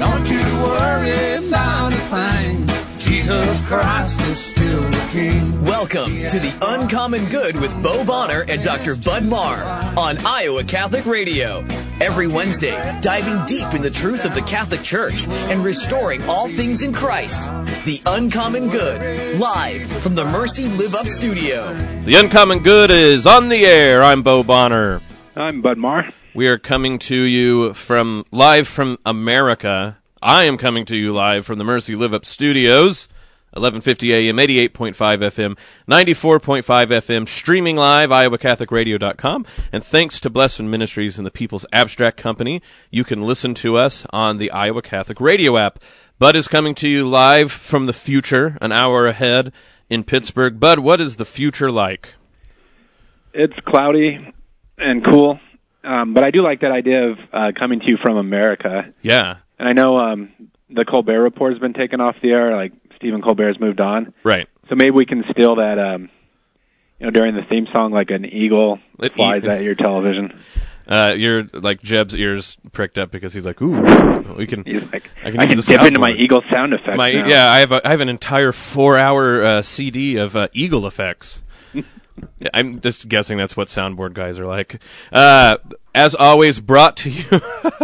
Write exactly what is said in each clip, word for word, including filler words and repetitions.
Don't you worry about a thing. Jesus Christ is still the King. Welcome to the Uncommon Good with Bo Bonner and Doctor Bud Marr on Iowa Catholic Radio. Every Wednesday, diving deep in the truth of the Catholic Church and restoring all things in Christ. The Uncommon Good, live from the Mercy Live Up studio. The Uncommon Good is on the air. I'm Bo Bonner. I'm Bud Marr. We are coming to you from live from America. I am coming to you live from the Mercy Live Up studios, eleven fifty A M, eighty-eight point five F M, ninety-four point five F M, streaming live, iowa catholic radio dot com. And thanks to Blessman Ministries and the People's Abstract Company, you can listen to us on the Iowa Catholic Radio app. Bud is coming to you live from the future, an hour ahead in Pittsburgh. Bud, what is the future like? It's cloudy and cool, um, but I do like that idea of uh, coming to you from America. Yeah. And I know um, the Colbert Report has been taken off the air, like Stephen Colbert's moved on. Right. So maybe we can steal that, um, you know, during the theme song, like an eagle It flies e- at your television. Uh, you're like Jeb's ears pricked up because he's like, "Ooh, we can." He's like, I can, I can use the dip into my soundboard." eagle sound effects My, now. yeah, I have a, I have an entire four-hour uh, C D of uh, eagle effects. Yeah, I'm just guessing that's what soundboard guys are like. Uh, as always, brought to you.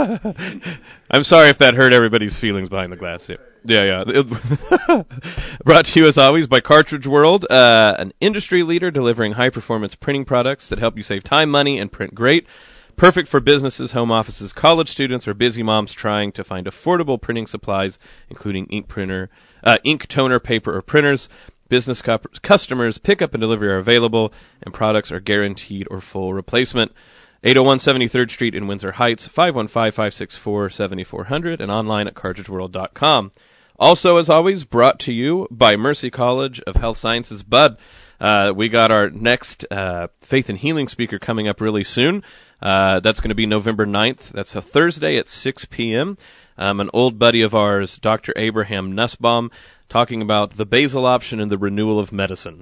I'm sorry if that hurt everybody's feelings behind the glass. Yeah, yeah. yeah. Brought to you as always by Cartridge World, uh, an industry leader delivering high-performance printing products that help you save time, money, and print great. Perfect for businesses, home offices, college students, or busy moms trying to find affordable printing supplies, including ink printer, uh, ink toner, paper, or printers. Business cu- customers, pickup and delivery are available, and products are guaranteed or full replacement. eight oh one seventy-third Street in Windsor Heights, five one five, five six four, seven four zero zero, and online at cartridge world dot com. Also, as always, brought to you by Mercy College of Health Sciences. Bud, uh, we got our next uh, Faith and Healing speaker coming up really soon. Uh, that's going to be November ninth. That's a Thursday at six p.m. Um, an old buddy of ours, Doctor Abraham Nussbaum, talking about the basal option and the renewal of medicine.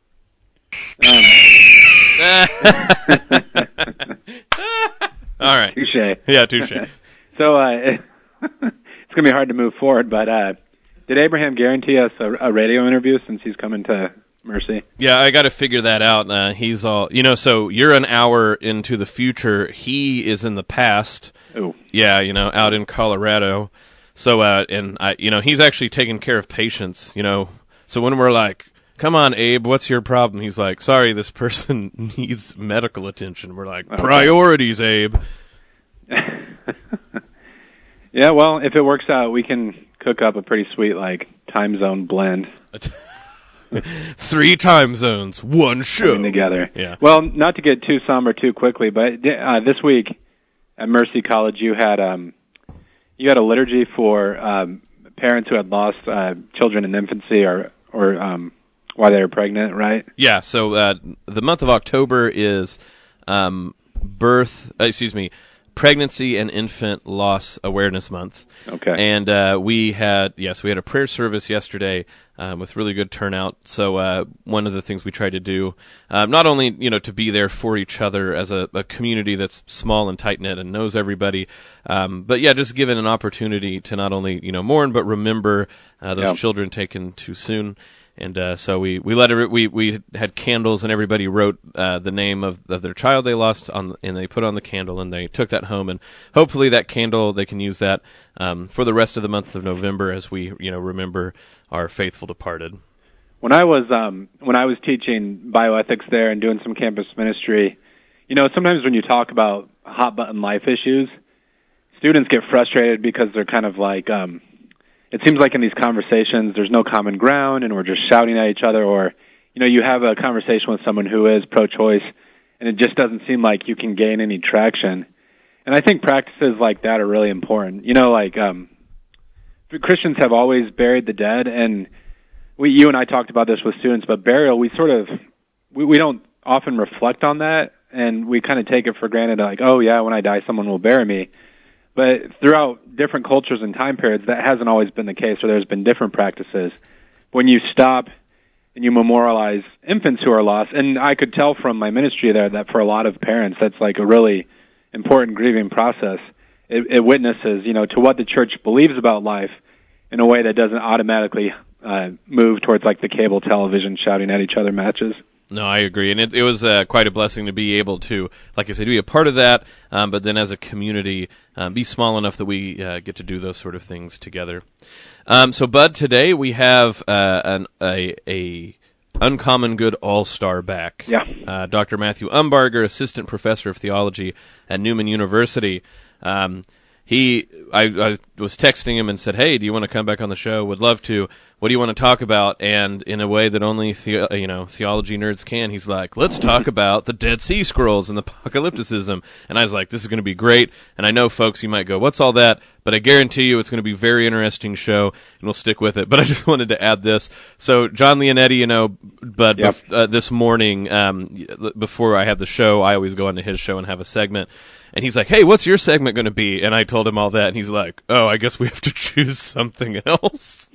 Um. All right. Touche. Yeah, touche. So uh, it's going to be hard to move forward, but uh, did Abraham guarantee us a, a radio interview since he's coming to Mercy? Yeah, I got to figure that out. Uh, he's all, you know, so you're an hour into the future. He is in the past. Oh. Yeah, you know, out in Colorado. So, uh, and I, you know, he's actually taking care of patients, you know. So when we're like, come on, Abe, what's your problem? He's like, sorry, this person needs medical attention. We're like, okay. Priorities, Abe. Yeah, well, if it works out, we can cook up a pretty sweet, like, time zone blend. Three time zones, one show. Coming together. Yeah. Well, not to get too somber too quickly, but uh, this week at Mercy College, you had um, you had a liturgy for um, parents who had lost uh, children in infancy or or um, while they were pregnant, right? Yeah. So uh, the month of October is um, birth. Uh, excuse me. Pregnancy and Infant Loss Awareness Month. Okay. And uh, we had, yes, we had a prayer service yesterday um, with really good turnout. So uh, one of the things we tried to do, um, not only, you know, to be there for each other as a, a community that's small and tight-knit and knows everybody, um, but yeah, just given an opportunity to not only, you know, mourn, but remember uh, those yep. children taken too soon. And uh, so we we let it, we we had candles, and everybody wrote uh, the name of, of their child they lost on, and they put on the candle, and they took that home, and hopefully that candle they can use that um, for the rest of the month of November as we you know remember our faithful departed. When I was um, when I was teaching bioethics there and doing some campus ministry, you know, sometimes when you talk about hot button life issues, students get frustrated because they're kind of like. Um, It seems like in these conversations, there's no common ground, and we're just shouting at each other. Or, you know, you have a conversation with someone who is pro-choice, and it just doesn't seem like you can gain any traction. And I think practices like that are really important. You know, like um, Christians have always buried the dead, and we, you and I talked about this with students. But burial, we sort of we, we don't often reflect on that, and we kind of take it for granted. Like, oh yeah, when I die, someone will bury me. But throughout different cultures and time periods, that hasn't always been the case, or there's been different practices. When you stop and you memorialize infants who are lost, and I could tell from my ministry there that for a lot of parents, that's like a really important grieving process. it, it witnesses, you know, to what the church believes about life in a way that doesn't automatically uh, move towards like the cable television shouting at each other matches. No, I agree, and it, it was uh, quite a blessing to be able to, like I said, be a part of that, um, but then as a community, um, be small enough that we uh, get to do those sort of things together. Um, so, Bud, today we have uh, an, a, a Uncommon Good All-Star back. Yeah. Uh, Doctor Matthew Umbarger, Assistant Professor of Theology at Newman University. Um, he, I, I was texting him and said, "Hey, do you want to come back on the show? Would love to. What do you want to talk about?" And in a way that only the, you know theology nerds can, he's like, "Let's talk about the Dead Sea Scrolls and the apocalypticism." And I was like, "This is going to be great." And I know, folks, you might go, "What's all that?" But I guarantee you, it's going to be a very interesting show, and we'll stick with it. But I just wanted to add this. So, John Leonetti, you know, but Yep. bef- uh, this morning, um, before I have the show, I always go into his show and have a segment. And he's like, "Hey, what's your segment going to be?" And I told him all that, and he's like, "Oh, I guess we have to choose something else."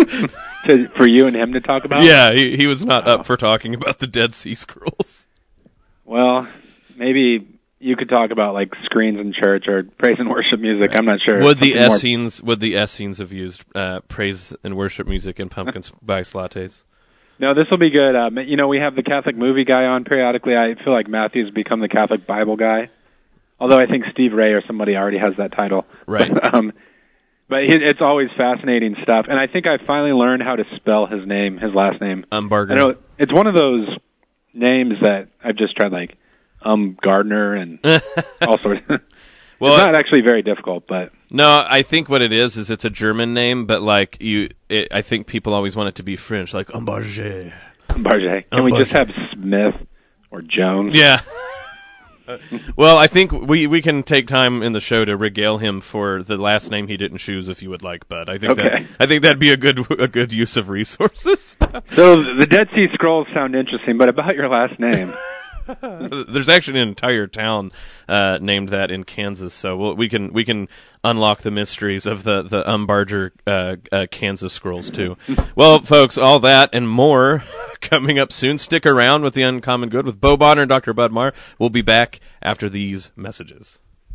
to, for you and him to talk about? Yeah, he, he was not up for talking about the Dead Sea Scrolls. Well, maybe you could talk about like screens in church or praise and worship music. I'm not sure. Would the Something more- Essenes would the Essenes have used uh, praise and worship music and pumpkin spice lattes? No, this will be good. Um, you know, we have the Catholic movie guy on periodically. I feel like Matthew's become the Catholic Bible guy. Although I think Steve Ray or somebody already has that title. Right. But, um, but it, it's always fascinating stuff. And I think I finally learned how to spell his name, his last name. Umbarger. I know it's one of those names that I've just tried, like um Gardner and all sorts. Well, it's not actually very difficult, but no, I think what it is is it's a German name, but like you, it, I think people always want it to be French, like Umbarger. Umbarger. Can we just have Smith or Jones? Yeah. Well, I think we we can take time in the show to regale him for the last name he didn't choose, if you would like, Bud. I think Okay. that I think that'd be a good a good use of resources. So the Dead Sea Scrolls sound interesting, but about your last name. There's actually an entire town uh, named that in Kansas, so we'll, we can we can unlock the mysteries of the the Umbarger uh, uh, Kansas Scrolls too. Well, folks, all that and more coming up soon. Stick around with the Uncommon Good with Bo Bonner and Doctor Bud Marr. We'll be back after these messages.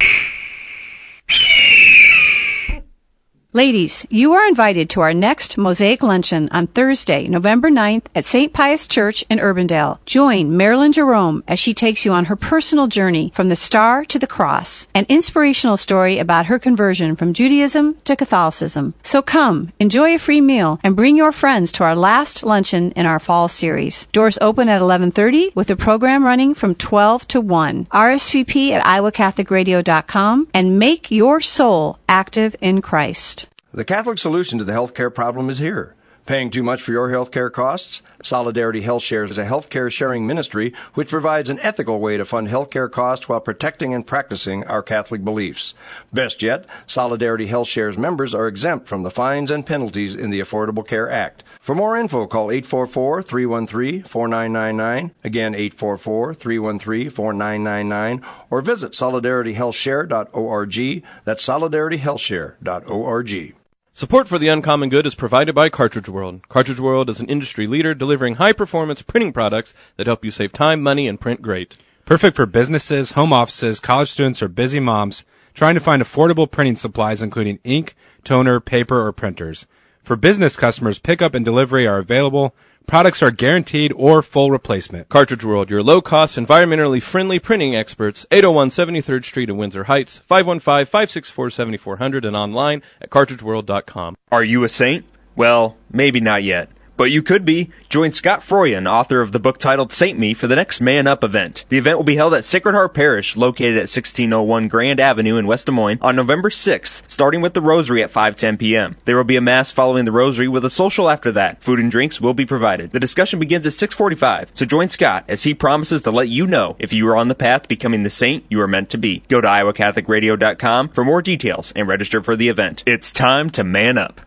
Ladies, you are invited to our next Mosaic Luncheon on Thursday, November ninth at Saint Pius Church in Urbandale. Join Marilyn Jerome as she takes you on her personal journey from the star to the cross, an inspirational story about her conversion from Judaism to Catholicism. So come, enjoy a free meal, and bring your friends to our last luncheon in our fall series. Doors open at eleven thirty with the program running from twelve to one. R S V P at iowa catholic radio dot com and make your soul active in Christ. The Catholic solution to the healthcare problem is here. Paying too much for your healthcare costs? Solidarity Health Shares is a healthcare sharing ministry which provides an ethical way to fund healthcare costs while protecting and practicing our Catholic beliefs. Best yet, Solidarity Health Shares members are exempt from the fines and penalties in the Affordable Care Act. For more info, call eight four four, three one three, four nine nine nine, again eight four four, three one three, four nine nine nine, or visit solidarity health share dot org. That's solidarity health share dot org. Support for the Uncommon Good is provided by Cartridge World. Cartridge World is an industry leader delivering high-performance printing products that help you save time, money, and print great. Perfect for businesses, home offices, college students, or busy moms trying to find affordable printing supplies including ink, toner, paper, or printers. For business customers, pickup and delivery are available. Products are guaranteed or full replacement. Cartridge World, your low-cost, environmentally friendly printing experts, eight oh one seventy-third Street in Windsor Heights, five one five, five six four, seven four zero zero, and online at cartridge world dot com. Are you a saint? Well, maybe not yet. But you could be. Join Scott Froyen, author of the book titled Saint Me, for the next Man Up event. The event will be held at Sacred Heart Parish, located at sixteen oh one Grand Avenue in West Des Moines, on November sixth, starting with the Rosary at five ten p.m. There will be a Mass following the Rosary with a social after that. Food and drinks will be provided. The discussion begins at six forty-five, so join Scott as he promises to let you know if you are on the path to becoming the saint you are meant to be. Go to iowa catholic radio dot com for more details and register for the event. It's time to man up.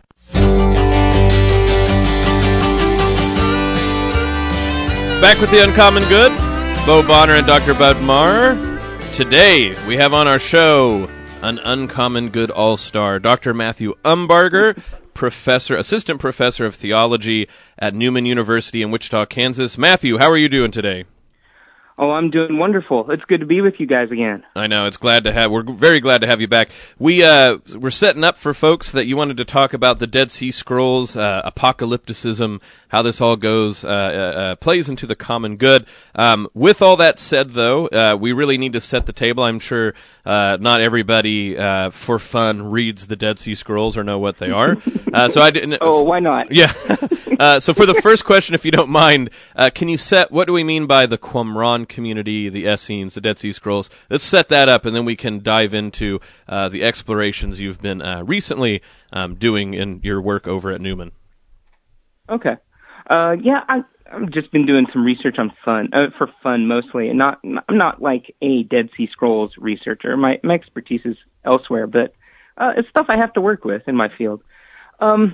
Back with the Uncommon Good, Bo Bonner and Doctor Bud Marr. Today, we have on our show an Uncommon Good All-Star, Doctor Matthew Umbarger, professor, assistant professor of theology at Newman University in Wichita, Kansas. Matthew, how are you doing today? Oh, I'm doing wonderful. It's good to be with you guys again. I know. It's glad to have. We're very glad to have you back. We uh, we're setting up for folks that you wanted to talk about the Dead Sea Scrolls, uh, apocalypticism, how this all goes, uh, uh, plays into the common good. Um, with all that said, though, uh, we really need to set the table. I'm sure uh, not everybody, uh, for fun, reads the Dead Sea Scrolls or know what they are. Uh, so I didn't. Oh, why not? Yeah. uh, so for the first question, if you don't mind, uh, can you set what do we mean by the Qumran community, the Essenes, the Dead Sea Scrolls? Let's set that up, and then we can dive into uh, the explorations you've been uh, recently um, doing in your work over at Newman. Okay. Uh, yeah, I, I've just been doing some research on fun, uh, for fun mostly, and not I'm not like a Dead Sea Scrolls researcher. My my expertise is elsewhere, but uh, it's stuff I have to work with in my field. Um,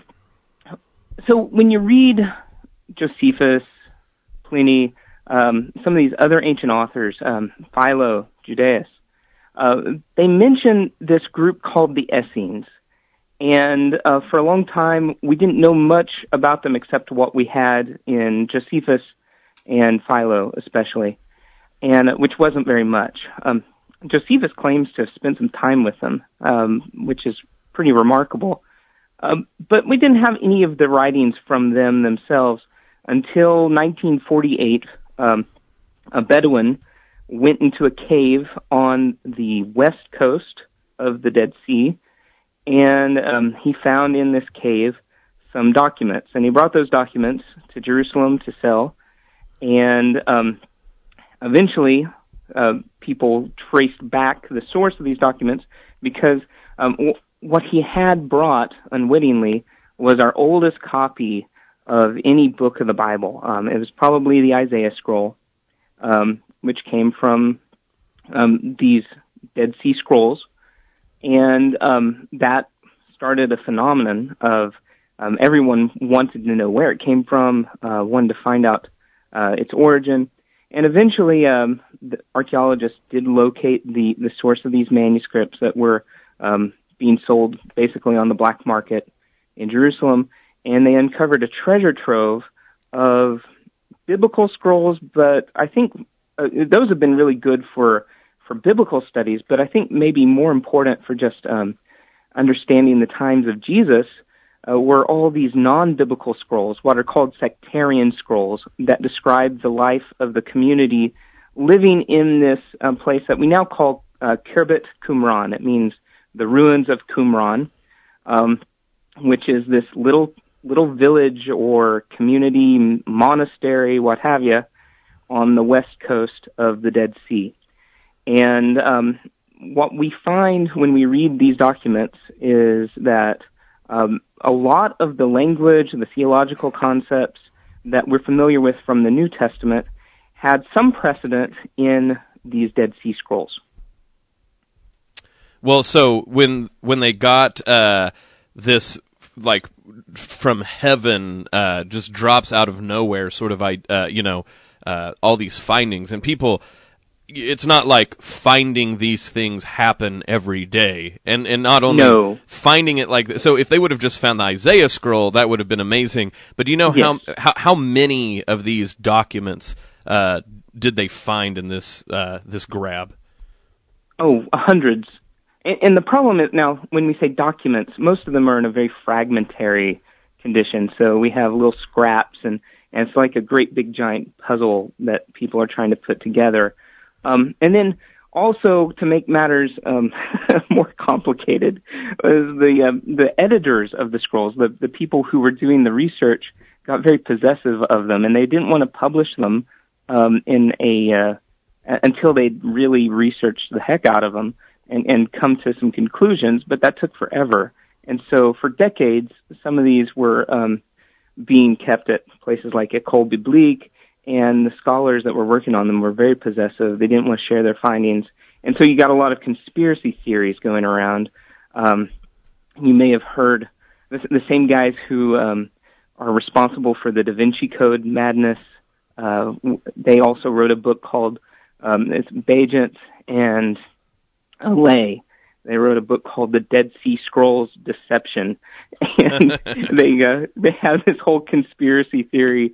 so when you read Josephus, Pliny, Um, some of these other ancient authors, um, Philo, Judaeus, uh, they mention this group called the Essenes. And uh, for a long time, we didn't know much about them except what we had in Josephus and Philo especially, and uh, which wasn't very much. Um, Josephus claims to have spent some time with them, um, which is pretty remarkable. Um, but we didn't have any of the writings from them themselves until nineteen forty-eight. Um, a Bedouin went into a cave on the west coast of the Dead Sea, and um, he found in this cave some documents, and he brought those documents to Jerusalem to sell, and um, eventually uh, people traced back the source of these documents because um, w- what he had brought unwittingly was our oldest copy of any book of the Bible. Um, it was probably the Isaiah scroll, um, which came from um, these Dead Sea Scrolls, and um, that started a phenomenon of um, everyone wanted to know where it came from, uh, wanted to find out uh, its origin, and eventually um, the archaeologists did locate the, the source of these manuscripts that were um, being sold basically on the black market in Jerusalem, and they uncovered a treasure trove of biblical scrolls, but I think uh, those have been really good for, for biblical studies, but I think maybe more important for just um, understanding the times of Jesus uh, were all these non-biblical scrolls, what are called sectarian scrolls, that describe the life of the community living in this um, place that we now call uh, Khirbet Qumran. It means the ruins of Qumran, um, which is this little little village or community, monastery, what have you, on the west coast of the Dead Sea. And um, what we find when we read these documents is that um, a lot of the language, the theological concepts that we're familiar with from the New Testament had some precedent in these Dead Sea Scrolls. Well, so when when they got uh, this, like, from heaven, uh, just drops out of nowhere, sort of, uh, you know, uh, all these findings, and people, it's not like finding these things happen every day, and and not only no. finding it like this. So if they would have just found the Isaiah scroll, that would have been amazing. But do you know yes. how, how how many of these documents uh, did they find in this uh, this grab? Oh, hundreds. And the problem is now, when we say documents, most of them are in a very fragmentary condition. So we have little scraps, and, and it's like a great big giant puzzle that people are trying to put together. Um, and then also, to make matters um, more complicated, is the um, the editors of the scrolls, the, the people who were doing the research, got very possessive of them, and they didn't want to publish them um, in a uh, until they'd really researched the heck out of them. And, and come to some conclusions, but that took forever. And so for decades, some of these were um, being kept at places like École Biblique, and the scholars that were working on them were very possessive. They didn't want to share their findings. And so you got a lot of conspiracy theories going around. Um, you may have heard the, the same guys who um, are responsible for the Da Vinci Code madness. Uh, they also wrote a book called um, it's Bagent and Allais. They wrote a book called The Dead Sea Scrolls Deception, and they uh, they have this whole conspiracy theory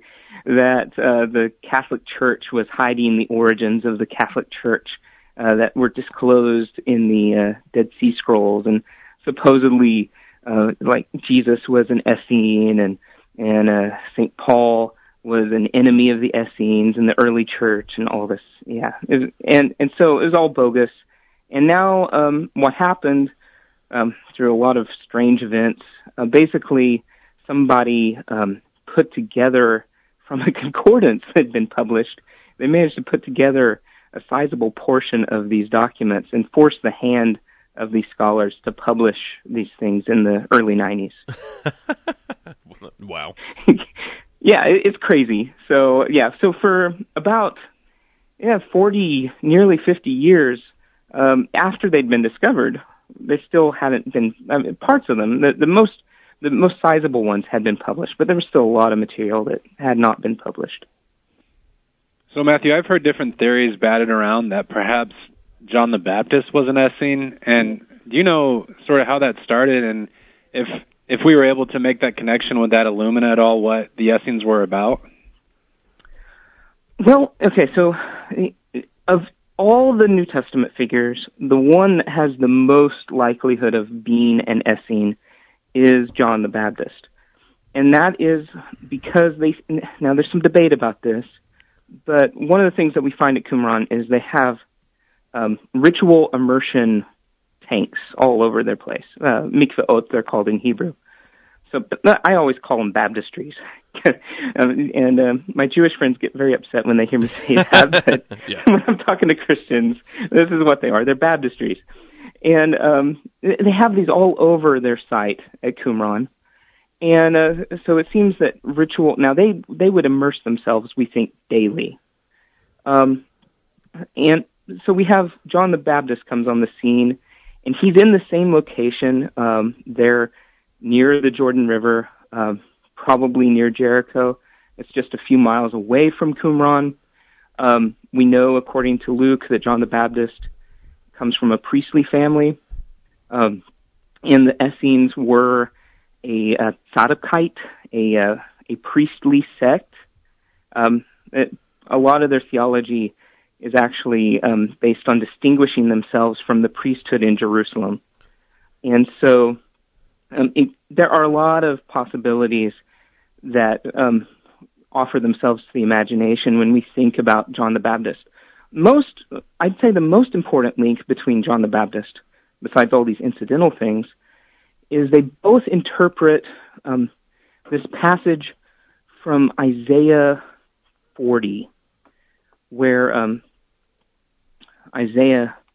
that uh, the Catholic Church was hiding the origins of the Catholic Church uh, that were disclosed in the uh, Dead Sea Scrolls, and supposedly, uh, like Jesus was an Essene, and and uh, Saint Paul was an enemy of the Essenes in the early church, and all this. Yeah, it was, and and so it was all bogus. And now, um, what happened um, through a lot of strange events? Uh, basically, somebody um, put together from a concordance that had been published. They managed to put together a sizable portion of these documents and force the hand of these scholars to publish these things in the early nineties. Wow. Yeah, it, it's crazy. So, yeah, so for about yeah forty, nearly fifty years um, after they'd been discovered, they still hadn't been, I mean, parts of them, the, the most the most sizable ones had been published, but there was still a lot of material that had not been published. So, Matthew, I've heard different theories batted around that perhaps John the Baptist was an Essene, and do you know sort of how that started, and if if we were able to make that connection, would that illumine at all what the Essenes were about? Well, okay, so of all the New Testament figures, the one that has the most likelihood of being an Essene is John the Baptist. And that is because they, now there's some debate about this, but one of the things that we find at Qumran is they have um, ritual immersion tanks all over their place. Uh, mikvaot, they're called in Hebrew. So but I always call them baptistries. um, and um, my Jewish friends get very upset when they hear me say that. But yeah. When I'm talking to Christians, this is what they are. They're baptistries. And um, they have these all over their site at Qumran. And uh, so it seems that ritual, now they, they would immerse themselves, we think, daily. Um, and so we have John the Baptist comes on the scene, and he's in the same location um, there near the Jordan River, uh, probably near Jericho. It's just a few miles away from Qumran. Um, we know, according to Luke, that John the Baptist comes from a priestly family, um, and the Essenes were a, a Sadducite, a, uh, a priestly sect. Um, it, a lot of their theology is actually um, based on distinguishing themselves from the priesthood in Jerusalem. And so um, it, there are a lot of possibilities that um, offer themselves to the imagination when we think about John the Baptist. Most, I'd say the most important link between John the Baptist, besides all these incidental things, is they both interpret um, this passage from Isaiah forty, where um, Isaiah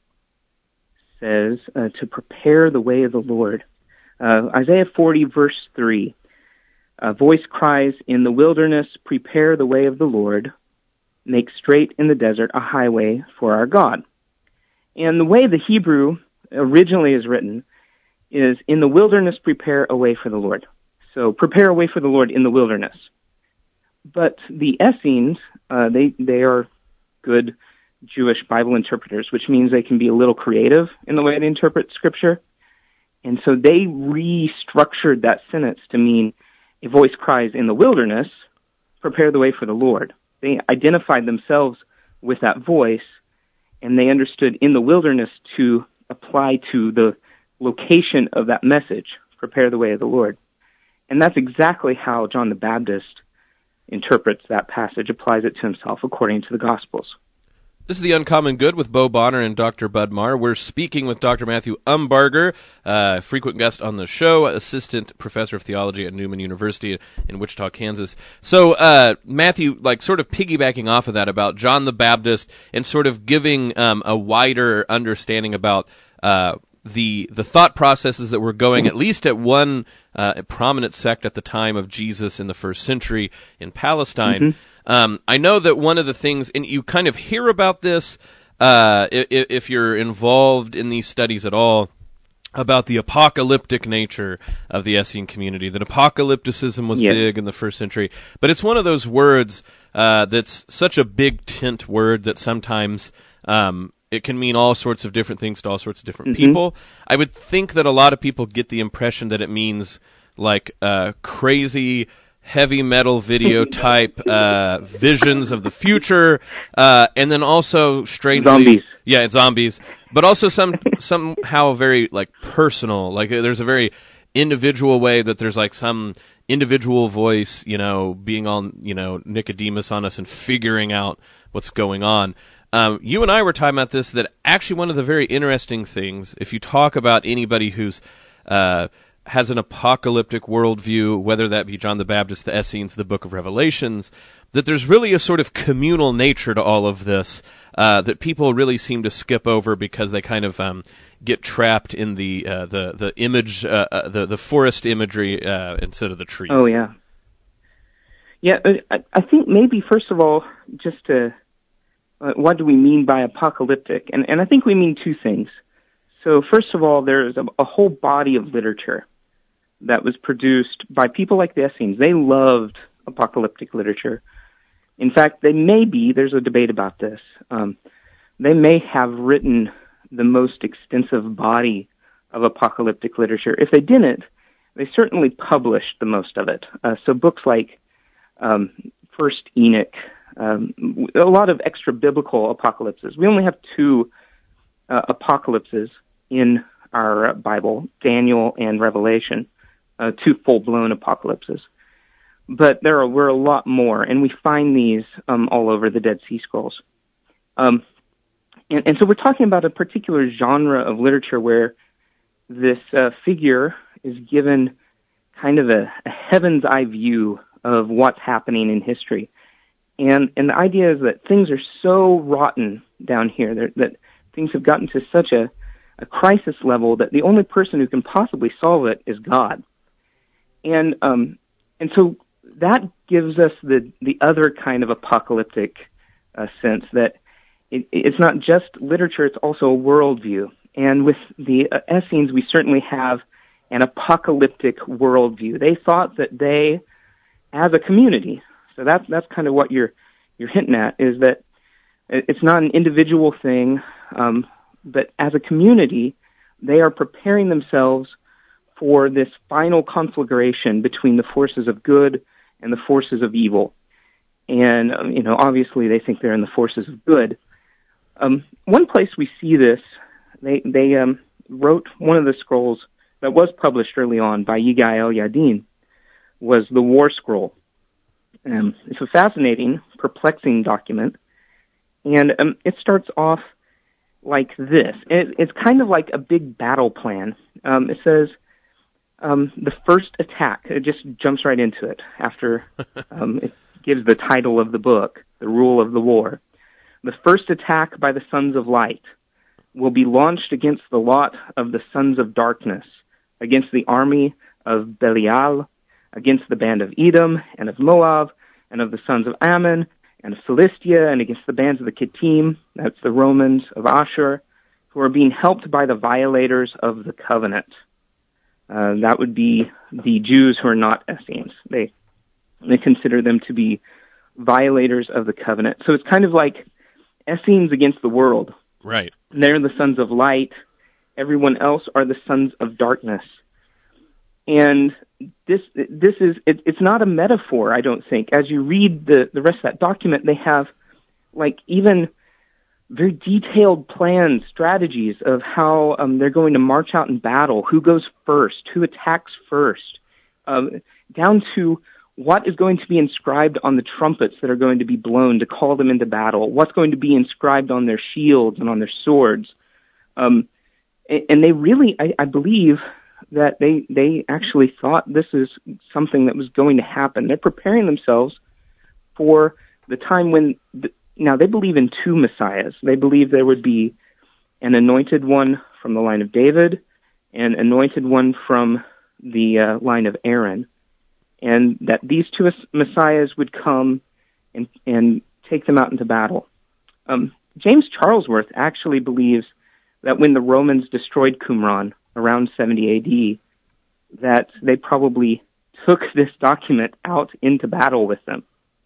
says uh, to prepare the way of the Lord. Uh, Isaiah forty, verse three, a voice cries, "In the wilderness, prepare the way of the Lord. Make straight in the desert a highway for our God." And the way the Hebrew originally is written is, "In the wilderness, prepare a way for the Lord." So prepare a way for the Lord in the wilderness. But the Essenes, uh, they, they are good Jewish Bible interpreters, which means they can be a little creative in the way they interpret Scripture. And so they restructured that sentence to mean, a voice cries, "In the wilderness, prepare the way for the Lord." They identified themselves with that voice, and they understood in the wilderness to apply to the location of that message, prepare the way of the Lord. And that's exactly how John the Baptist interprets that passage, applies it to himself according to the Gospels. This is The Uncommon Good with Bo Bonner and Doctor Bud Marr. We're speaking with Doctor Matthew Umbarger, uh, frequent guest on the show, assistant professor of theology at Newman University in Wichita, Kansas. So, uh, Matthew, like sort of piggybacking off of that about John the Baptist and sort of giving um, a wider understanding about uh, the the thought processes that were going, at least at one uh, prominent sect at the time of Jesus in the first century in Palestine. Mm-hmm. Um, I know that one of the things, and you kind of hear about this uh, if, if you're involved in these studies at all, about the apocalyptic nature of the Essene community, that apocalypticism was yes. big in the first century. But it's one of those words uh, that's such a big tent word that sometimes um, it can mean all sorts of different things to all sorts of different mm-hmm. people. I would think that a lot of people get the impression that it means like uh, crazy heavy metal video type uh, visions of the future, uh, and then also strangely, zombies. Yeah, it's zombies, but also some somehow very like personal. Like there's a very individual way that there's like some individual voice, you know, being on, you know, Nicodemus on us and figuring out what's going on. Um, you and I were talking about this, that actually one of the very interesting things, if you talk about anybody who's uh, has an apocalyptic worldview, whether that be John the Baptist, the Essenes, the Book of Revelations, that there's really a sort of communal nature to all of this uh, that people really seem to skip over because they kind of um, get trapped in the uh, the the image, uh, uh, the the forest imagery uh, instead of the trees. Oh yeah, yeah. I, I think maybe first of all, just to uh, what do we mean by apocalyptic? And and I think we mean two things. So first of all, there's a, a whole body of literature that was produced by people like the Essenes. They loved apocalyptic literature. In fact, they may be, there's a debate about this, um, they may have written the most extensive body of apocalyptic literature. If they didn't, they certainly published the most of it. Uh, so books like um, First Enoch, um, a lot of extra-biblical apocalypses. We only have two uh, apocalypses in our Bible, Daniel and Revelation, uh, two full-blown apocalypses. But there are, were a lot more, and we find these um, all over the Dead Sea Scrolls. Um, and, and so we're talking about a particular genre of literature where this uh, figure is given kind of a, a heaven's eye view of what's happening in history. And and the idea is that things are so rotten down here, that, that things have gotten to such a, a crisis level that the only person who can possibly solve it is God. And um, and so that gives us the, the other kind of apocalyptic uh, sense that it, it's not just literature, it's also a worldview. And with the uh, Essenes, we certainly have an apocalyptic worldview. They thought that they, as a community, so that's that's kind of what you're you're hinting at, is that it's not an individual thing, um, but as a community, they are preparing themselves for this final conflagration between the forces of good and the forces of evil. And, um, you know, obviously they think they're in the forces of good. Um, one place we see this, they they um, wrote one of the scrolls that was published early on by Yigai el-Yadin, was the War Scroll. Um, it's a fascinating, perplexing document, and um, it starts off like this. It, it's kind of like a big battle plan. Um, it says, Um, the first attack, it just jumps right into it after um, it gives the title of the book, The Rule of the War. The first attack by the Sons of Light will be launched against the lot of the Sons of Darkness, against the army of Belial, against the band of Edom and of Moab, and of the sons of Ammon, and of Philistia, and against the bands of the Kittim, that's the Romans of Ashur, who are being helped by the violators of the covenant. Uh, that would be the Jews who are not Essenes. They they consider them to be violators of the covenant. So it's kind of like Essenes against the world. Right. They're the sons of light. Everyone else are the sons of darkness. And this this is it, it's not a metaphor, I don't think. As you read the, the rest of that document, they have like even very detailed plans, strategies of how um, they're going to march out in battle, who goes first, who attacks first, um, down to what is going to be inscribed on the trumpets that are going to be blown to call them into battle, what's going to be inscribed on their shields and on their swords. Um, and, and they really, I, I believe that they, they actually thought this is something that was going to happen. They're preparing themselves for the time when... The, Now, they believe in two messiahs. They believe there would be an anointed one from the line of David and anointed one from the uh, line of Aaron, and that these two messiahs would come and, and take them out into battle. Um, James Charlesworth actually believes that when the Romans destroyed Qumran around seventy A D, that they probably took this document out into battle with them.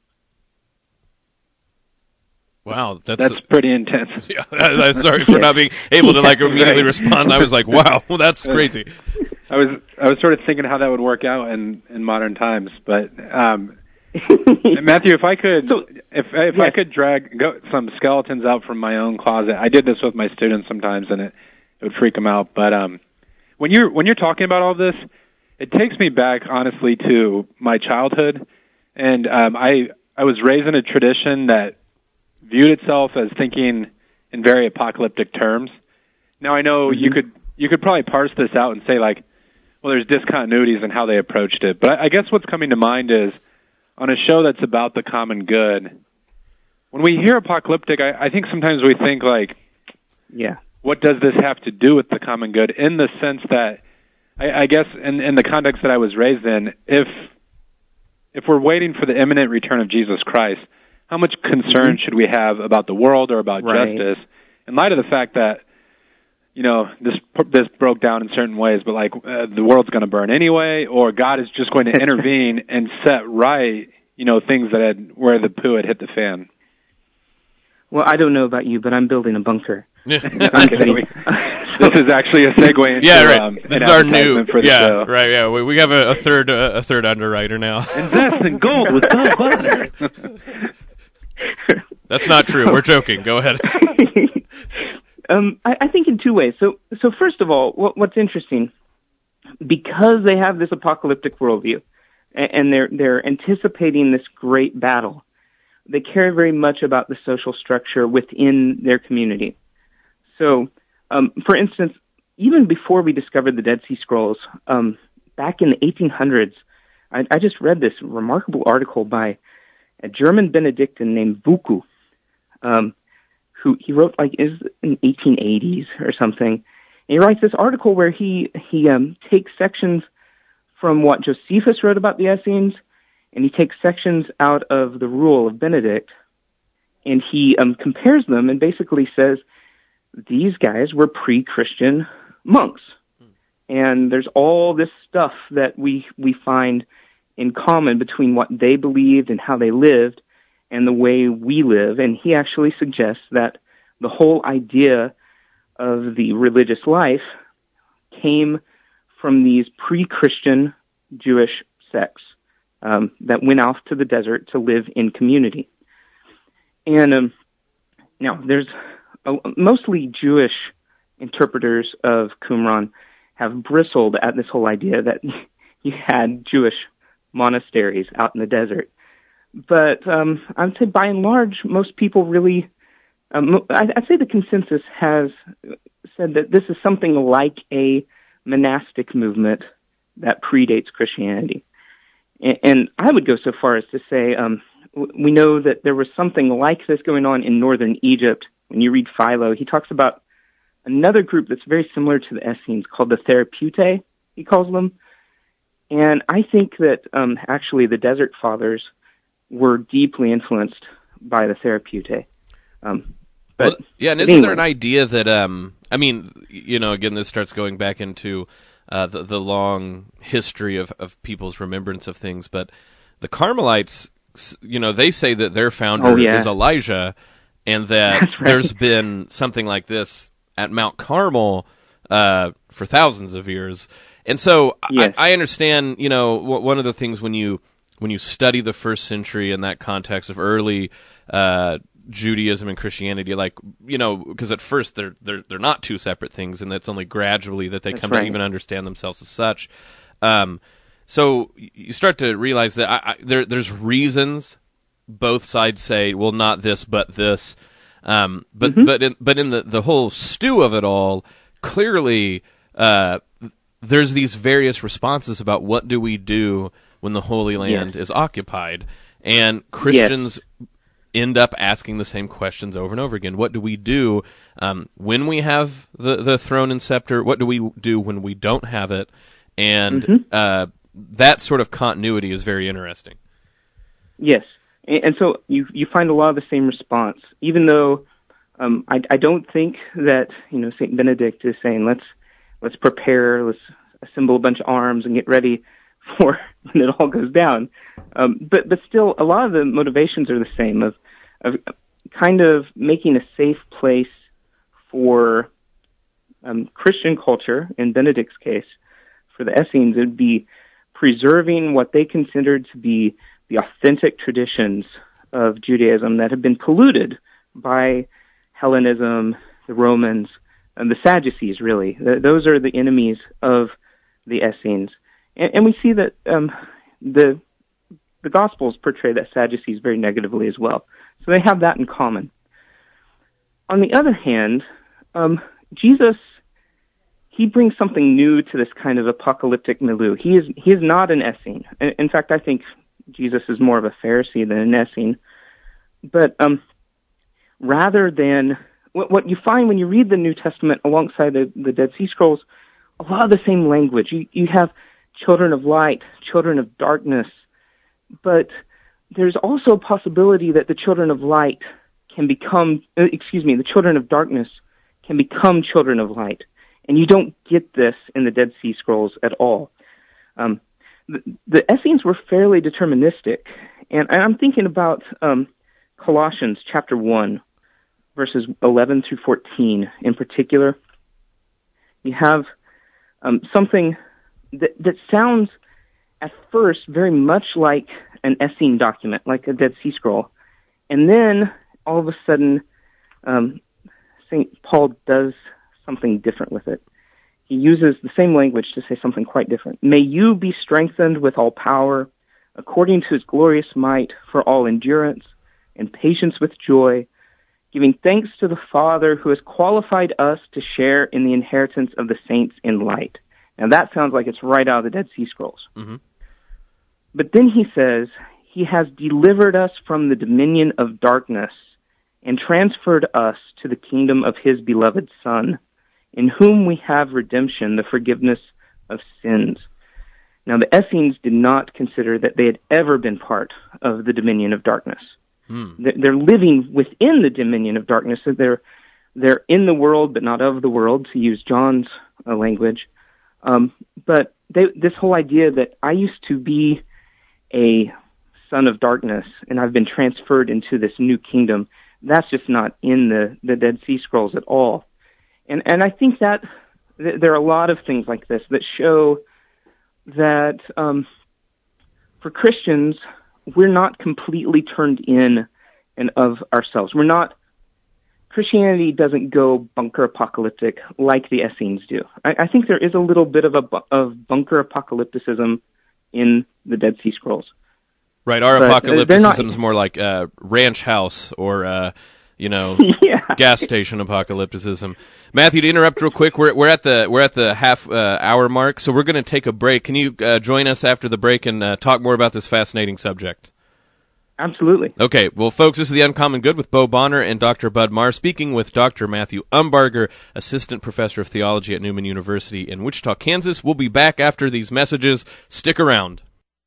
Wow, that's that's a, pretty intense. Yeah, I, I, sorry for not being able to like immediately right. respond. I was like, "Wow, well, that's crazy." I was I was sort of thinking how that would work out in, in modern times, but um, Matthew, if I could, So- if if yes. I could drag go, some skeletons out from my own closet, I did this with my students sometimes, and it, it would freak them out. But um, when you're when you're talking about all this, it takes me back honestly to my childhood, and um, I I was raised in a tradition that viewed itself as thinking in very apocalyptic terms. Now I know Mm-hmm. you could you could probably parse this out and say like, well, there's discontinuities in how they approached it, but I, I guess what's coming to mind is on a show that's about the common good. When we hear apocalyptic, I, I think sometimes we think like, Yeah. what does this have to do with the common good? In the sense that, I, I guess, in, in the context that I was raised in, if if we're waiting for the imminent return of Jesus Christ, how much concern should we have about the world or about Right. justice? In light of the fact that, you know, this this broke down in certain ways, but like uh, the world's going to burn anyway, or God is just going to intervene and set right, you know, things that had where the poo had hit the fan. Well, I don't know about you, but I'm building a bunker. Yeah, I'm kidding. This is actually a segue into yeah, right. um, this an is our new. advertisement for the Yeah, show. right. Yeah, we, we have a, a third uh, a third underwriter now. Invest in gold with Bob Butter. That's not true. We're joking. Go ahead. um, I, I think in two ways. So, so first of all, what, what's interesting, because they have this apocalyptic worldview, and, and they're they're anticipating this great battle, they care very much about the social structure within their community. So, um, for instance, even before we discovered the Dead Sea Scrolls, um, back in the eighteen hundreds, I, I just read this remarkable article by a German Benedictine named Vuku, um, who he wrote like is in eighteen eighties or something. And he writes this article where he he um, takes sections from what Josephus wrote about the Essenes, and he takes sections out of the Rule of Benedict, and he um, compares them and basically says these guys were pre-Christian monks, and there's all this stuff that we we find in common between what they believed and how they lived and the way we live. And he actually suggests that the whole idea of the religious life came from these pre-Christian Jewish sects um, that went off to the desert to live in community. And um, now there's a, mostly Jewish interpreters of Qumran have bristled at this whole idea that you had Jewish monasteries out in the desert. But um, I'd say by and large, most people really, um, I'd say the consensus has said that this is something like a monastic movement that predates Christianity. And, and I would go so far as to say um, we know that there was something like this going on in northern Egypt. When you read Philo, he talks about another group that's very similar to the Essenes called the Therapeutae, he calls them. And I think that um, actually the Desert Fathers were deeply influenced by the Therapeutae. Um, but well, yeah, and but isn't anyway. there an idea that, um, I mean, you know, again, this starts going back into uh, the, the long history of, of people's remembrance of things, but the Carmelites, you know, they say that their founder Oh, yeah. is Elijah, and that That's right. there's been something like this at Mount Carmel uh, for thousands of years. And so Yes. I, I understand, you know, w- one of the things when you when you study the first century in that context of early uh, Judaism and Christianity, like, you know, because at first they're they're they're not two separate things, and it's only gradually that they That's come right. to even understand themselves as such. Um, so you start to realize that I, I, there there's reasons both sides say, well, not this but this, um, but Mm-hmm. but in, but in the the whole stew of it all, clearly. Uh, There's these various responses about what do we do when the Holy Land Yes. is occupied, and Christians end up asking the same questions over and over again. What do we do um, when we have the, the throne and scepter? What do we do when we don't have it? And Mm-hmm. uh, that sort of continuity is very interesting. Yes, and, and so you you find a lot of the same response, even though um, I, I don't think that you know Saint Benedict is saying let's let's prepare, let's assemble a bunch of arms and get ready for when it all goes down. Um, but but still, a lot of the motivations are the same of of kind of making a safe place for um, Christian culture, in Benedict's case, for for the Essenes, it would be preserving what they considered to be the authentic traditions of Judaism that have been polluted by Hellenism, the Romans, and the Sadducees, really. Th- those are the enemies of the Essenes. And, and we see that um, the the Gospels portray the Sadducees very negatively as well. So they have that in common. On the other hand, um, Jesus, he brings something new to this kind of apocalyptic milieu. He is he is not an Essene. In, in fact, I think Jesus is more of a Pharisee than an Essene. But um, rather than what, what you find when you read the New Testament alongside the, the Dead Sea Scrolls, a lot of the same language. You, you have children of light, children of darkness, but there's also a possibility that the children of light can become, uh, excuse me, the children of darkness can become children of light. And you don't get this in the Dead Sea Scrolls at all. Um, the, the Essenes were fairly deterministic. And, and I'm thinking about um, Colossians chapter one, verses eleven through fourteen in particular. You have um, something that, that sounds at first very much like an Essene document, like a Dead Sea Scroll. And then all of a sudden, um, Saint Paul does something different with it. He uses the same language to say something quite different. May you be strengthened with all power, according to his glorious might, for all endurance and patience with joy, giving thanks to the Father who has qualified us to share in the inheritance of the saints in light. Now that sounds like it's right out of the Dead Sea Scrolls. Mm-hmm. But then he says, he has delivered us from the dominion of darkness and transferred us to the kingdom of his beloved Son, in whom we have redemption, the forgiveness of sins. Now, the Essenes did not consider that they had ever been part of the dominion of darkness. Hmm. They're living within the dominion of darkness. They're, they're in the world, but not of the world, to use John's uh, language. Um, but they, this whole idea that I used to be a son of darkness, and I've been transferred into this new kingdom, that's just not in the, the Dead Sea Scrolls at all. And and I think that th- there are a lot of things like this that show that um, for Christians, we're not completely turned in and of ourselves. We're not, Christianity doesn't go bunker apocalyptic like the Essenes do. I, I think there is a little bit of a bu- of bunker apocalypticism in the Dead Sea Scrolls. Right, our but apocalypticism is more like uh, ranch house or, uh, you know, yeah. gas station apocalypticism. Matthew, to interrupt real quick, we're we're at the we're at the half uh, hour mark, so we're going to take a break. Can you uh, join us after the break and uh, talk more about this fascinating subject? Absolutely. Okay, well, folks, this is The Uncommon Good with Bo Bonner and Doctor Bud Marr, speaking with Doctor Matthew Umbarger, Assistant Professor of Theology at Newman University in Wichita, Kansas. We'll be back after these messages. Stick around.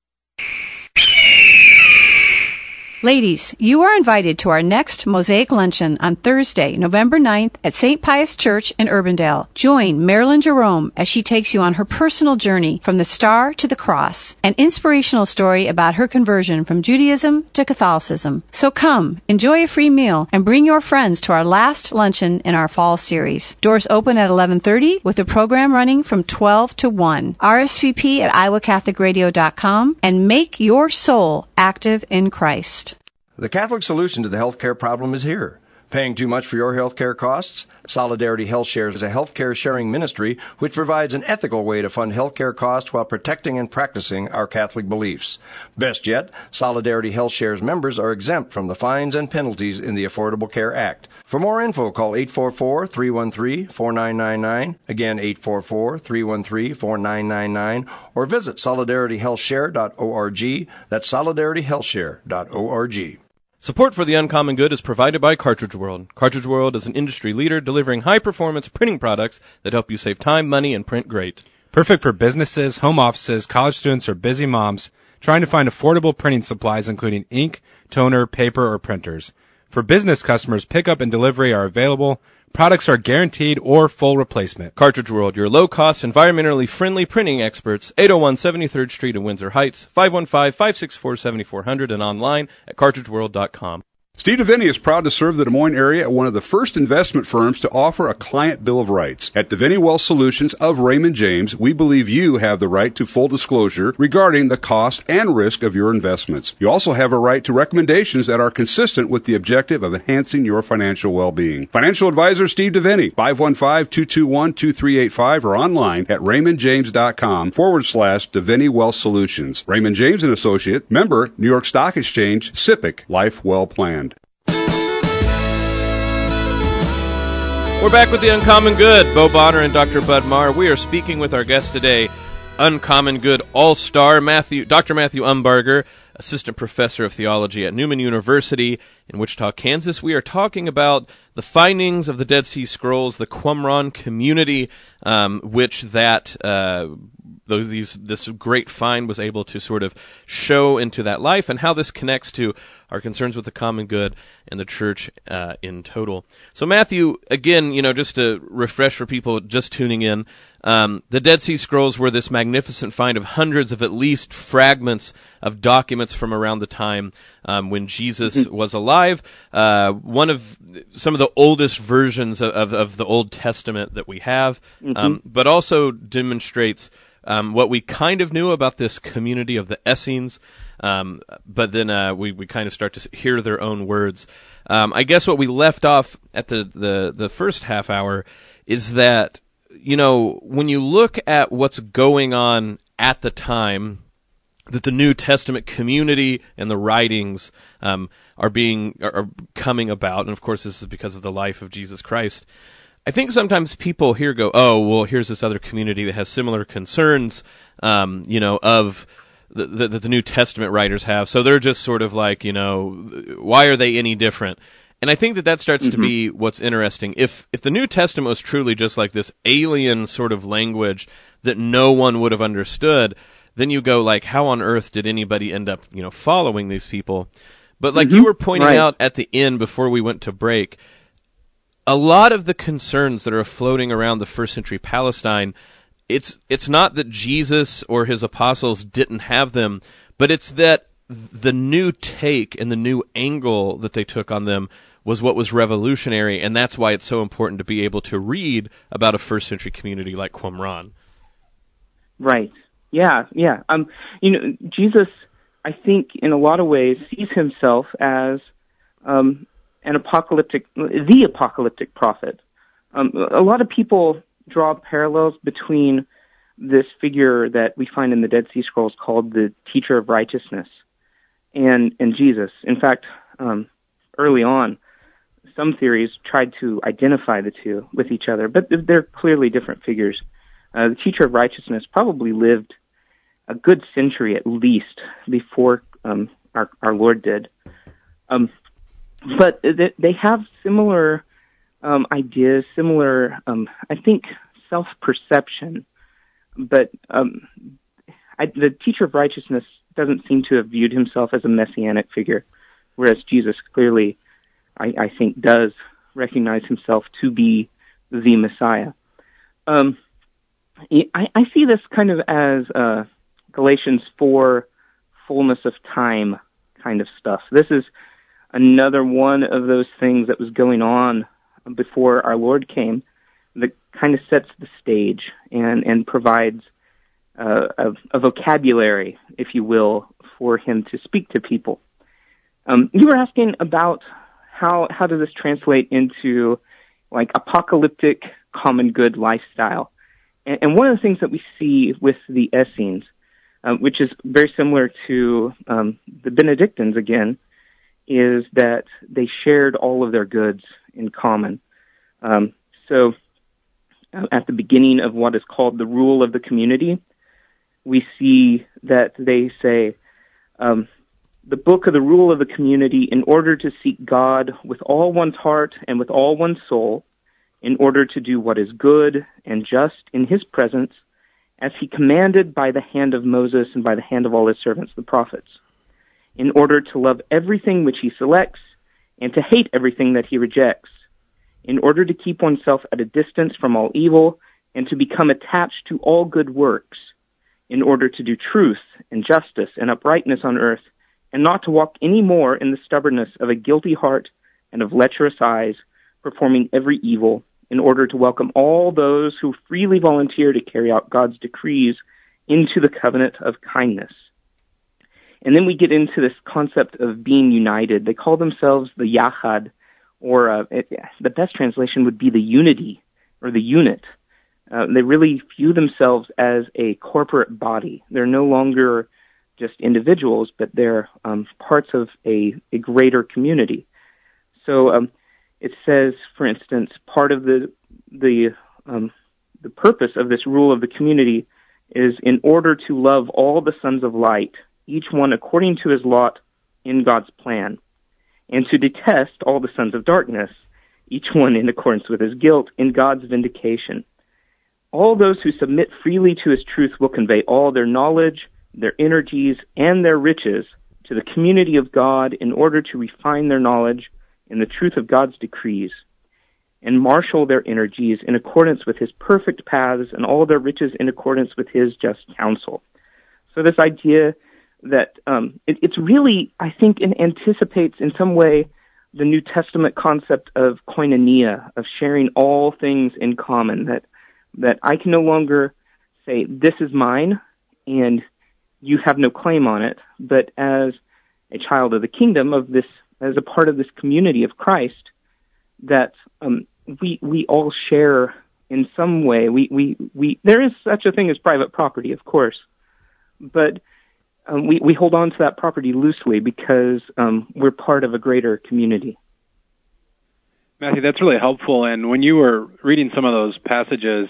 Ladies, you are invited to our next Mosaic Luncheon on Thursday, November ninth at Saint Pius Church in Urbandale. Join Marilyn Jerome as she takes you on her personal journey from the star to the cross, an inspirational story about her conversion from Judaism to Catholicism. So come, enjoy a free meal, and bring your friends to our last luncheon in our fall series. Doors open at eleven thirty with the program running from twelve to one. R S V P at iowa catholic radio dot com and make your soul active in Christ. The Catholic solution to the healthcare problem is here. Paying too much for your healthcare costs? Solidarity Health Shares is a healthcare sharing ministry which provides an ethical way to fund healthcare costs while protecting and practicing our Catholic beliefs. Best yet, Solidarity Health Shares members are exempt from the fines and penalties in the Affordable Care Act. For more info, call eight four four, three one three, four nine nine nine, again eight four four, three one three, four nine nine nine, or visit solidarity health share dot org. That's solidarity health share dot org. Support for The Uncommon Good is provided by Cartridge World. Cartridge World is an industry leader delivering high-performance printing products that help you save time, money, and print great. Perfect for businesses, home offices, college students, or busy moms trying to find affordable printing supplies including ink, toner, paper, or printers. For business customers, pickup and delivery are available. Products are guaranteed or full replacement. Cartridge World, your low-cost, environmentally friendly printing experts, eight oh one seventy-third Street in Windsor Heights, five one five, five six four, seven four zero zero, and online at cartridge world dot com. Steve Deviney is proud to serve the Des Moines area at one of the first investment firms to offer a client bill of rights. At Deviney Wealth Solutions of Raymond James, we believe you have the right to full disclosure regarding the cost and risk of your investments. You also have a right to recommendations that are consistent with the objective of enhancing your financial well-being. Financial advisor Steve Deviney, five one five, two two one, two three eight five or online at raymondjames.com forward slash Deviney Wealth Solutions. Raymond James and Associate, member, New York Stock Exchange, S I P C, Life Well Planned. We're back with the Uncommon Good. Bo Bonner and Doctor Bud Marr. We are speaking with our guest today, Uncommon Good All-Star Matthew, Doctor Matthew Umbarger, Assistant Professor of Theology at Newman University in Wichita, Kansas. We are talking about the findings of the Dead Sea Scrolls, the Qumran community, um, which that uh, those these this great find was able to sort of show into that life, and how this connects to our concerns with the common good and the church uh, in total. So, Matthew, again, you know, just to refresh for people just tuning in, um, the Dead Sea Scrolls were this magnificent find of hundreds of at least fragments of documents from around the time um, when Jesus mm-hmm. was alive. Uh, one of some of the oldest versions of, of, of the Old Testament that we have, mm-hmm. um, but also demonstrates um, what we kind of knew about this community of the Essenes. Um, but then uh, we, we kind of start to hear their own words. Um, I guess what we left off at the, the, the first half hour is that, you know, when you look at what's going on at the time, that the New Testament community and the writings um, are being are, are coming about, and of course this is because of the life of Jesus Christ. I think sometimes people here go, oh, well, here's this other community that has similar concerns, um, you know, of that the, the, the New Testament writers have. So they're just sort of like, you know, why are they any different? And I think that that starts mm-hmm. to be what's interesting. If if the New Testament was truly just like this alien sort of language that no one would have understood, then you go like, how on earth did anybody end up, you know, following these people? But like mm-hmm. you were pointing right. out at the end before we went to break, a lot of the concerns that are floating around the first century Palestine, it's it's not that Jesus or his apostles didn't have them, but it's that the new take and the new angle that they took on them was what was revolutionary, and that's why it's so important to be able to read about a first century community like Qumran. Right. Yeah, yeah. Um, you know, Jesus, I think, in a lot of ways, sees himself as um, an apocalyptic, the apocalyptic prophet. Um, a lot of people draw parallels between this figure that we find in the Dead Sea Scrolls called the Teacher of Righteousness and, and Jesus. In fact, um, early on, some theories tried to identify the two with each other, but they're clearly different figures. Uh, the Teacher of Righteousness probably lived a good century at least before um, our, our Lord did. Um, but they, they have similar um, ideas, similar, um, I think, self-perception. But um, I, the Teacher of Righteousness doesn't seem to have viewed himself as a messianic figure, whereas Jesus clearly, I, I think, does recognize himself to be the Messiah. Um, I, I see this kind of as uh, Galatians four, fullness of time kind of stuff. This is another one of those things that was going on before our Lord came that kind of sets the stage and, and provides uh, a, a vocabulary, if you will, for him to speak to people. Um, you were asking about how how does this translate into like apocalyptic common good lifestyle. And, and one of the things that we see with the Essenes, uh, which is very similar to um, the Benedictines again, is that they shared all of their goods in common. Um, so uh, at the beginning of what is called the rule of the community, we see that they say, um, the book of the rule of the community, in order to seek God with all one's heart and with all one's soul, in order to do what is good and just in his presence, as he commanded by the hand of Moses and by the hand of all his servants, the prophets, in order to love everything which he selects and to hate everything that he rejects, in order to keep oneself at a distance from all evil and to become attached to all good works, in order to do truth and justice and uprightness on earth and not to walk any more in the stubbornness of a guilty heart and of lecherous eyes, performing every evil, in order to welcome all those who freely volunteer to carry out God's decrees into the covenant of kindness. And then we get into this concept of being united. They call themselves the Yachad, or uh, it, the best translation would be the unity, or the unit. Uh, they really view themselves as a corporate body. They're no longer just individuals, but they're um, parts of a, a greater community. So um, it says, for instance, part of the the um, the purpose of this rule of the community is in order to love all the sons of light, each one according to his lot in God's plan, and to detest all the sons of darkness, each one in accordance with his guilt in God's vindication. All those who submit freely to his truth will convey all their knowledge, their energies, and their riches to the community of God in order to refine their knowledge in the truth of God's decrees, and marshal their energies in accordance with his perfect paths and all their riches in accordance with his just counsel. So this idea that um, it, it's really, I think, it anticipates in some way the New Testament concept of koinonia, of sharing all things in common, that that I can no longer say, this is mine, and you have no claim on it, but as a child of the kingdom, of this, as a part of this community of Christ, that um, we we all share in some way. We, we, we there is such a thing as private property, of course, but um, we, we hold on to that property loosely because um, we're part of a greater community. Matthew, that's really helpful. And when you were reading some of those passages,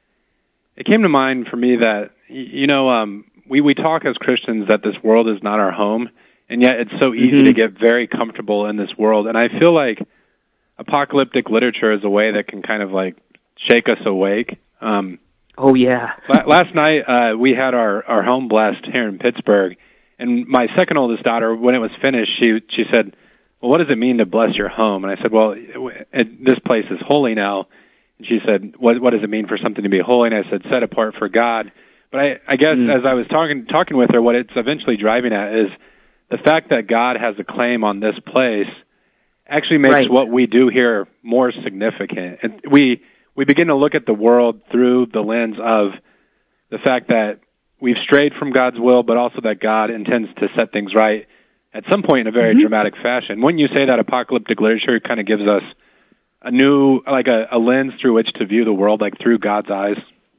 it came to mind for me that, you know, um, we, we talk as Christians that this world is not our home, and yet it's so easy mm-hmm. to get very comfortable in this world. And I feel like apocalyptic literature is a way that can kind of like shake us awake. Um, oh, yeah. Last night, uh, we had our, our home blessed here in Pittsburgh, and my second oldest daughter, when it was finished, she she said, well, what does it mean to bless your home? And I said, well, it, this place is holy now. And she said, what what does it mean for something to be holy? And I said, set apart for God. But I, I guess mm. as I was talking talking with her, what it's eventually driving at is the fact that God has a claim on this place actually makes right. what we do here more significant. And we we begin to look at the world through the lens of the fact that we've strayed from God's will, but also that God intends to set things right at some point in a very mm-hmm. dramatic fashion. Wouldn't you say that apocalyptic literature kind of gives us a new, like a, a lens through which to view the world, like through God's eyes?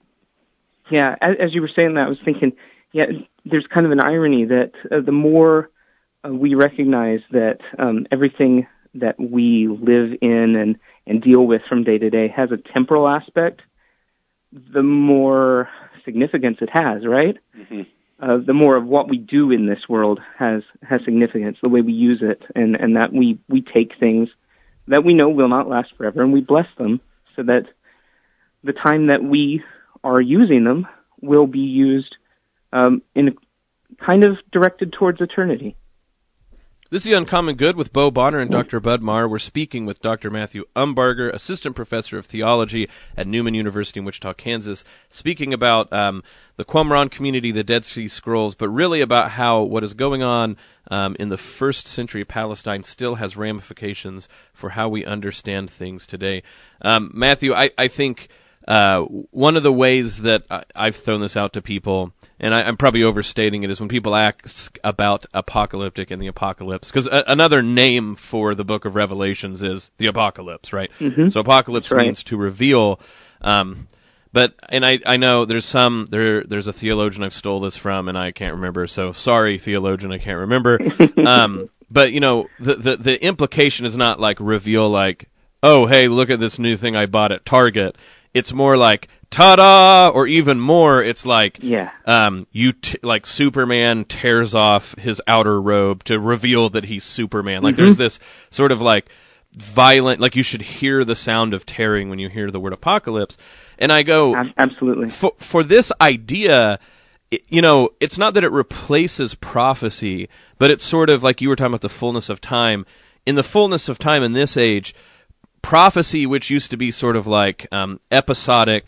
Yeah, as, as you were saying that, I was thinking, yeah, there's kind of an irony that uh, the more uh, we recognize that um, everything that we live in and, and deal with from day to day has a temporal aspect, the more significance it has, right? Mm-hmm. Uh, the more of what we do in this world has has significance, the way we use it, and, and that we, we take things that we know will not last forever, and we bless them so that the time that we are using them will be used um, in kind of directed towards eternity. This is The Uncommon Good with Bo Bonner and Doctor Bud Marr. We're speaking with Doctor Matthew Umbarger, Assistant Professor of Theology at Newman University in Wichita, Kansas, speaking about um, the Qumran community, the Dead Sea Scrolls, but really about how what is going on um, in the first century Palestine still has ramifications for how we understand things today. Um, Matthew, I, I think uh, one of the ways that I, I've thrown this out to people, and I, I'm probably overstating it, is when people ask about apocalyptic and the apocalypse, because another name for the book of Revelations is the apocalypse, right? Mm-hmm. So apocalypse right. means to reveal. Um, but and I, I know there's some there there's a theologian I've stole this from, and I can't remember. So sorry, theologian, I can't remember. um, but you know the, the the implication is not like reveal, like, oh hey, look at this new thing I bought at Target. It's more like, ta-da! Or even more, it's like, yeah. um, you t- like Superman tears off his outer robe to reveal that he's Superman. Like, mm-hmm. there's this sort of like violent, like you should hear the sound of tearing when you hear the word apocalypse. And I go, absolutely. For, for this idea, it, you know, it's not that it replaces prophecy, but it's sort of like you were talking about the fullness of time. In the fullness of time in this age, prophecy, which used to be sort of like um, episodic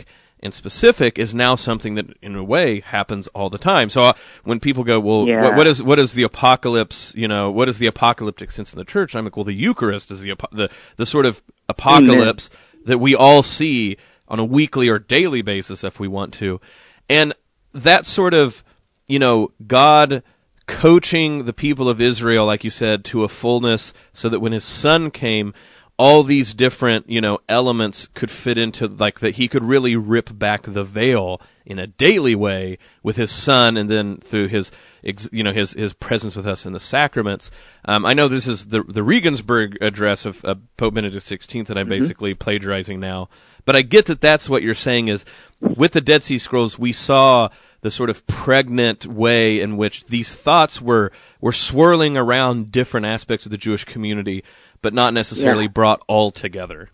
and specific is now something that, in a way, happens all the time. So uh, when people go, well, Yeah. what, what is what is the apocalypse? You know, what is the apocalyptic sense in the church? And I'm like, well, the Eucharist is the apo- the the sort of apocalypse Amen. that we all see on a weekly or daily basis, if we want to, and that sort of, you know, God coaching the people of Israel, like you said, to a fullness, so that when His Son came, all these different, you know, elements could fit into, like, that He could really rip back the veil in a daily way with His Son, and then through His, you know, His His presence with us in the sacraments. Um, I know this is the the Regensburg address of uh, Pope Benedict the sixteenth that I'm mm-hmm. basically plagiarizing now, but I get that that's what you're saying is, with the Dead Sea Scrolls, we saw the sort of pregnant way in which these thoughts were were swirling around different aspects of the Jewish community, but not necessarily yeah. brought all together.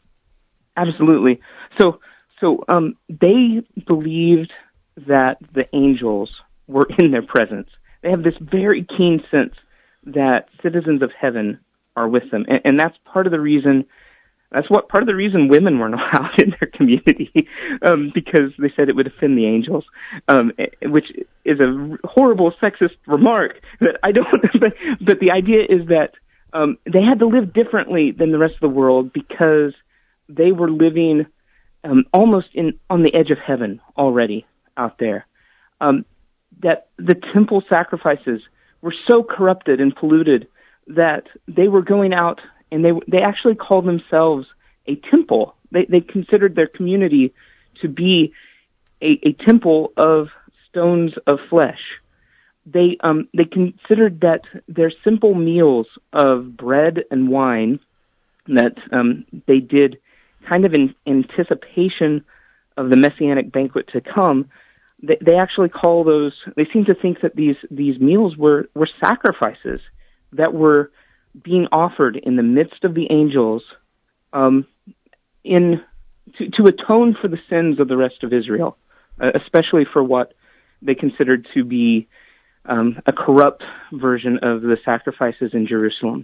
Absolutely. So, so um, they believed that the angels were in their presence. They have this very keen sense that citizens of heaven are with them, and, and that's part of the reason. That's what part of the reason women weren't allowed in their community, um, because they said it would offend the angels, um, which is a horrible sexist remark that I don't. But, but the idea is that um, they had to live differently than the rest of the world because they were living um, almost in on the edge of heaven already out there. Um, that the temple sacrifices were so corrupted and polluted that they were going out. And they they actually called themselves a temple. They they considered their community to be a, a temple of stones of flesh. They um they considered that their simple meals of bread and wine that um they did kind of in anticipation of the messianic banquet to come. They they actually call those. They seem to think that these these meals were were sacrifices that were being offered in the midst of the angels, um, in to, to atone for the sins of the rest of Israel, uh, especially for what they considered to be um, a corrupt version of the sacrifices in Jerusalem.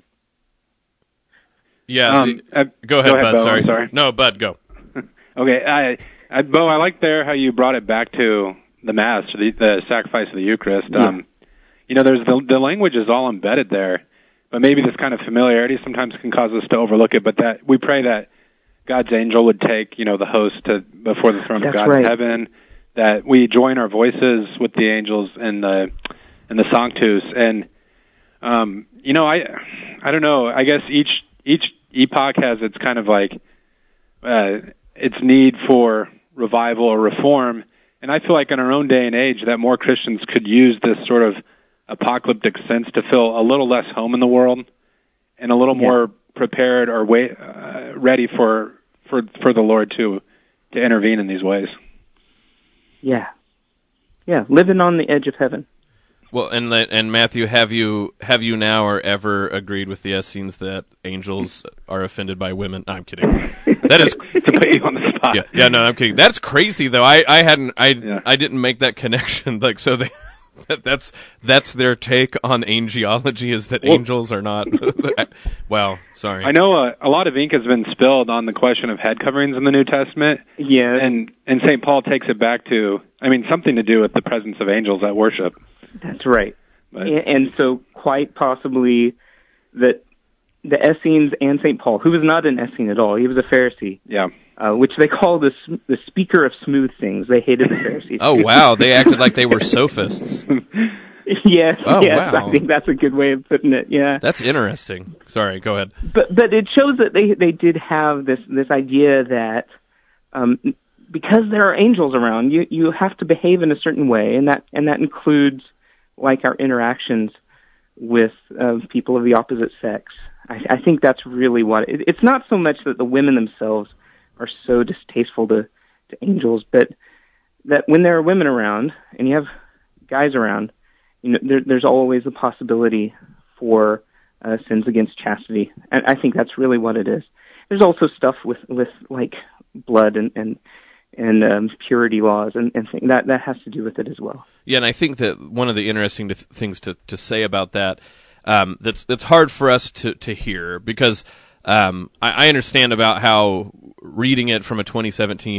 Yeah, um, the, uh, go ahead, go ahead Bud. Bo, Sorry. sorry. No, Bud, go. Okay, I, I, Bo, I like there how you brought it back to the Mass, the, the sacrifice of the Eucharist. Yeah. Um, you know, there's the, the language is all embedded there. But maybe this kind of familiarity sometimes can cause us to overlook it. But that we pray that God's angel would take, you know, the host to before the throne That's of God right. in heaven. That we join our voices with the angels in the in the Sanctus. And um, you know, I I don't know. I guess each each epoch has its kind of like uh, its need for revival or reform. And I feel like in our own day and age that more Christians could use this sort of apocalyptic sense to feel a little less home in the world and a little yeah. more prepared or wait, uh, ready for, for for the Lord to to intervene in these ways. Yeah, yeah, living on the edge of heaven. Well, and and Matthew, have you have you now or ever agreed with the Essenes that angels are offended by women? No, I'm kidding. That is to put you on the spot. Yeah, yeah, no, I'm kidding. That's crazy though. I, I hadn't I Yeah. I didn't make that connection. Like so they. That's that's their take on angelology, is that Well, angels are not. Wow, sorry. I know uh, a lot of ink has been spilled on the question of head coverings in the New Testament. Yeah, And and Saint Paul takes it back to, I mean, something to do with the presence of angels at worship. that's right. But, And, and so quite possibly that the Essenes and Saint Paul, who was not an Essene at all, he was a Pharisee, yeah. uh, which they call the the speaker of smooth things. They hated the Pharisees. Oh wow, they acted like they were sophists. yes, Oh, yes, wow. I think that's a good way of putting it. Yeah, That's interesting. Sorry, go ahead. but but it shows that they they did have this this idea that um, because there are angels around, you you have to behave in a certain way, and that and that includes like our interactions with uh, people of the opposite sex. I, I think that's really what it, it's not so much that the women themselves are so distasteful to, to angels, but that when there are women around and you have guys around, you know, there, there's always a possibility for uh, sins against chastity, and I think that's really what it is. There's also stuff with, with like blood and and, and um, purity laws and, and things. that that has to do with it as well. Yeah, and I think that one of the interesting th- things to, to say about that um, that's that's hard for us to, to hear because um, I, I understand about how reading it from a twenty seventeen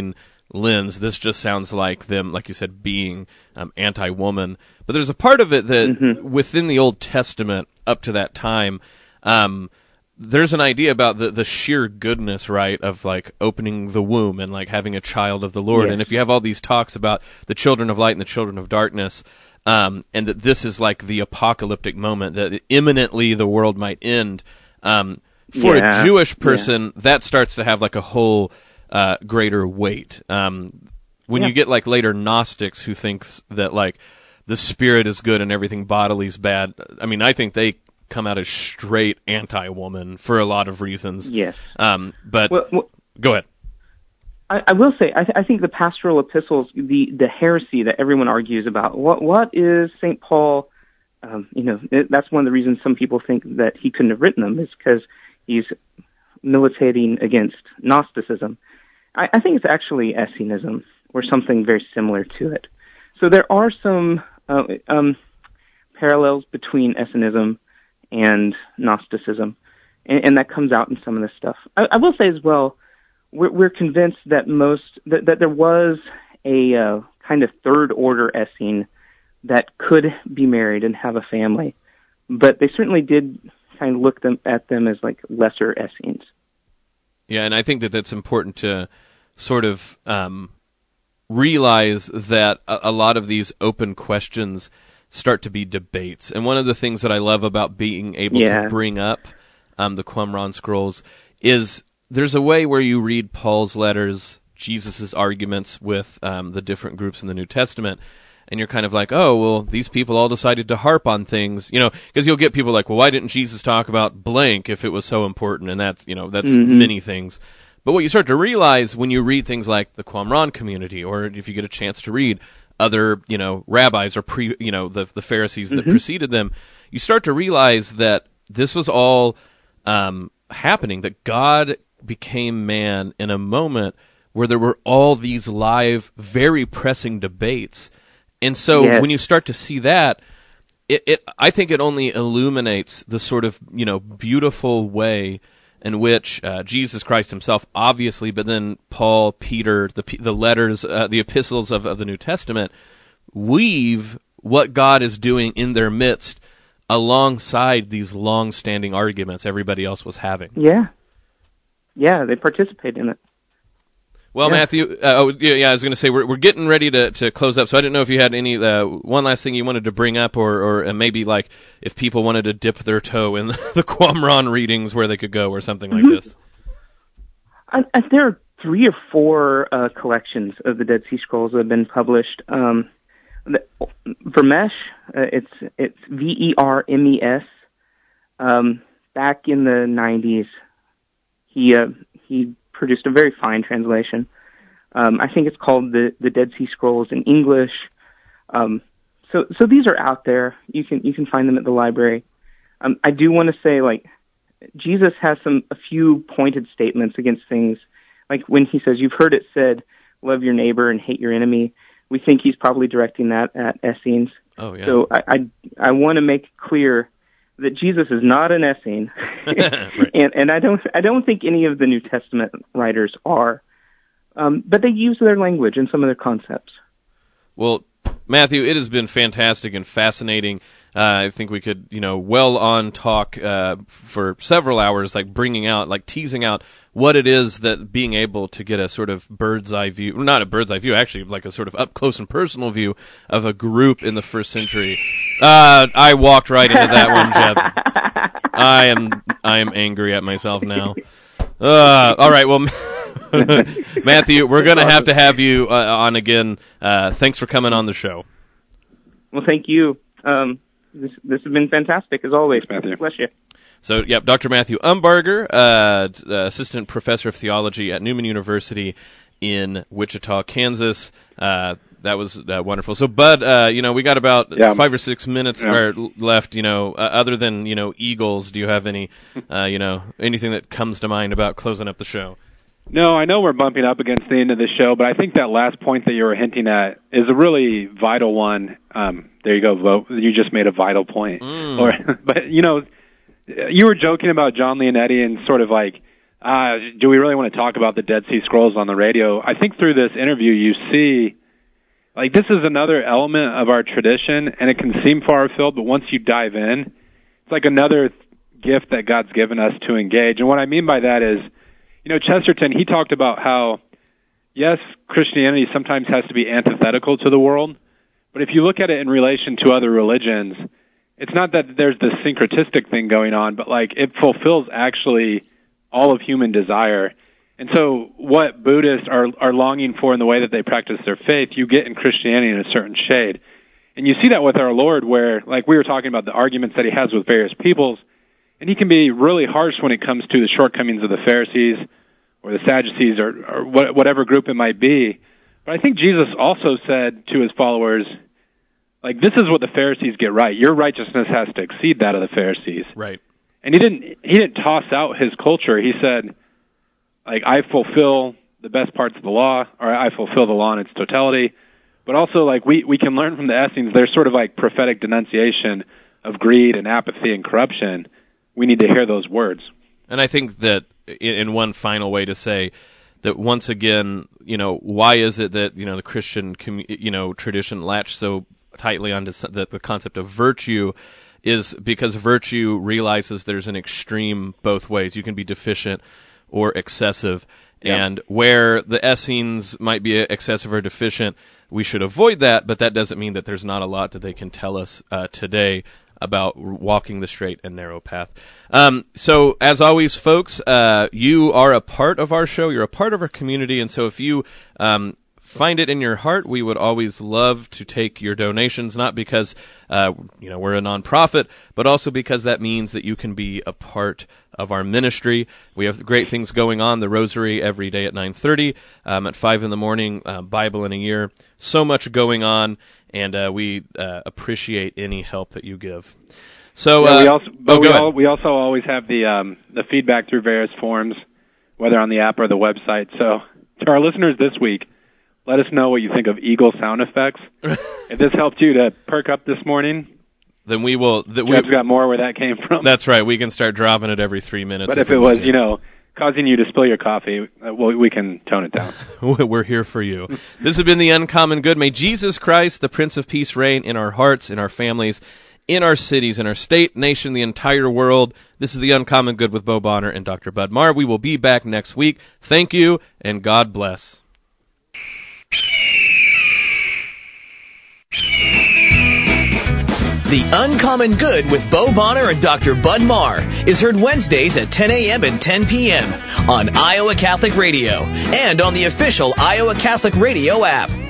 lens, this just sounds like them, like you said, being um, anti-woman. But there's a part of it that Mm-hmm. within the Old Testament up to that time, um, there's an idea about the, the sheer goodness, right, of like opening the womb and like having a child of the Lord. Yes. And if you have all these talks about the children of light and the children of darkness, um, and that this is like the apocalyptic moment, that imminently the world might end, um, for Yeah. a Jewish person, yeah. that starts to have like a whole uh, greater weight. Um, when Yeah. you get like later Gnostics who think that like the spirit is good and everything bodily is bad, I mean, I think they come out as straight anti-woman for a lot of reasons. Yes. Um, but Well, well, go ahead. I, I will say, I, th- I think the pastoral epistles, the, the heresy that everyone argues about, what what is Saint Paul, um, you know, it, that's one of the reasons some people think that he couldn't have written them, is because he's militating against Gnosticism. I, I think it's actually Essenism, or something very similar to it. So there are some uh, um, parallels between Essenism and Gnosticism, and, and that comes out in some of this stuff. I, I will say as well, we're, we're convinced that most that, that there was a uh, kind of third order Essene that could be married and have a family, but they certainly did kind of look them at them as like lesser Essenes. Yeah, and I think that that's important to sort of um, realize that a, a lot of these open questions start to be debates. And one of the things that I love about being able Yeah. to bring up um, the Qumran scrolls is there's a way where you read Paul's letters, Jesus' arguments with um, the different groups in the New Testament, and you're kind of like, oh, well, these people all decided to harp on things, you know, because you'll get people like, well, why didn't Jesus talk about blank if it was so important? And that's, you know, that's Mhm. many things. But what you start to realize when you read things like the Qumran community, or if you get a chance to read other, you know, rabbis or pre, you know, the the Pharisees that Mhm. preceded them, you start to realize that this was all um, happening, that God became man in a moment where there were all these live, very pressing debates. And so Yes. when you start to see that, it, it I think it only illuminates the sort of, you know, beautiful way in which uh, Jesus Christ himself, obviously, but then Paul, Peter, the the letters, uh, the epistles of, of the New Testament, weave what God is doing in their midst alongside these long-standing arguments everybody else was having. Yeah. Yeah, they participate in it. Well, Yeah. Matthew, uh, oh, yeah, yeah, I was going to say, we're we're getting ready to, to close up, so I didn't know if you had any, uh, one last thing you wanted to bring up, or, or uh, maybe, like, if people wanted to dip their toe in the Qumran readings where they could go, or something like Mhm. this. I, I, there are three or four uh, collections of the Dead Sea Scrolls that have been published. Um, the, Vermesh, uh, it's it's V E R M E S. Um, back in the nineties, he uh, he produced a very fine translation. Um, I think it's called the the Dead Sea Scrolls in English. Um, so so these are out there. You can you can find them at the library. Um, I do want to say, like, Jesus has some a few pointed statements against things, like when he says, "You've heard it said, love your neighbor and hate your enemy." We think he's probably directing that at Essenes. Oh, yeah. So I I, I want to make clear that Jesus is not an Essene, Right. and and I don't I don't think any of the New Testament writers are, um, but they use their language and some of their concepts. Well, Matthew, it has been fantastic and fascinating. Uh, I think we could, you know, well on talk uh, for several hours, like bringing out, like teasing out what it is that being able to get a sort of bird's eye view, not a bird's eye view, actually, like a sort of up close and personal view of a group in the first century. Uh, I walked right into that one, Jeb. I am, I am angry at myself now. Uh, all right, well, Matthew, we're going to have to have you uh, on again. Uh, thanks for coming on the show. Well, thank you. Um, this this has been fantastic as always. Thanks, Matthew. Bless you. So, yep, Doctor Matthew Umbarger, uh, t- uh, Assistant Professor of Theology at Newman University in Wichita, Kansas. Uh, that was uh, wonderful. So, Bud, uh, you know, we got about Yeah. five or six minutes Yeah. or l- left. You know, uh, other than you know Eagles, do you have any, uh, you know, anything that comes to mind about closing up the show? No, I know we're bumping up against the end of the show, but I think that last point that you were hinting at is a really vital one. Um, there you go, Vo. You just made a vital point. Mm. Or, but, you know, you were joking about John Leonetti and sort of like uh, do we really want to talk about the Dead Sea Scrolls on the radio? I think through this interview you see, like, this is another element of our tradition, and it can seem far-afield, but once you dive in, it's like another gift that God's given us to engage. And what I mean by that is, you know, Chesterton, he talked about how, yes, Christianity sometimes has to be antithetical to the world, but if you look at it in relation to other religions, it's not that there's this syncretistic thing going on, but, like, it fulfills actually all of human desire. And so what Buddhists are, are longing for in the way that they practice their faith, you get in Christianity in a certain shade. And you see that with our Lord where, like we were talking about the arguments that he has with various peoples, and he can be really harsh when it comes to the shortcomings of the Pharisees or the Sadducees or, or whatever group it might be. But I think Jesus also said to his followers, like, this is what the Pharisees get right. Your righteousness has to exceed that of the Pharisees. Right. And he didn't he didn't toss out his culture. He said, like, I fulfill the best parts of the law, or I fulfill the law in its totality. But also, like, we, we can learn from the Essenes, there's sort of like prophetic denunciation of greed and apathy and corruption. We need to hear those words. And I think that in one final way to say that once again, you know, why is it that, you know, the Christian, you know, tradition latched so tightly onto the, the concept of virtue is because virtue realizes there's an extreme both ways. You can be deficient or excessive. Yeah. And where the Essenes might be excessive or deficient, we should avoid that, but that doesn't mean that there's not a lot that they can tell us uh, today about walking the straight and narrow path. Um, so, as always, folks, uh, you are a part of our show. You're a part of our community, and so if you um, find it in your heart, we would always love to take your donations, not because uh, you know we're a nonprofit, but also because that means that you can be a part of our ministry. We have great things going on, the Rosary every day at nine thirty, um, at five in the morning, uh, Bible in a year. So much going on, and uh, we uh, appreciate any help that you give. So yeah, uh, we also, but oh, we, go all, we also always have the um, the feedback through various forms, whether on the app or the website. So to our listeners this week, let us know what you think of Eagle sound effects. If this helped you to perk up this morning, then we will. Th- Jeb's we, got more where that came from. That's right. We can start dropping it every three minutes. But if, if it was, you know, causing you to spill your coffee, uh, well, we can tone it down. We're here for you. This has been The Uncommon Good. May Jesus Christ, the Prince of Peace, reign in our hearts, in our families, in our cities, in our state, nation, the entire world. This is The Uncommon Good with Bo Bonner and Doctor Bud Marr. We will be back next week. Thank you, and God bless. The Uncommon Good with Bo Bonner and Doctor Bud Marr is heard Wednesdays at ten a.m. and ten p.m. on Iowa Catholic Radio and on the official Iowa Catholic Radio app.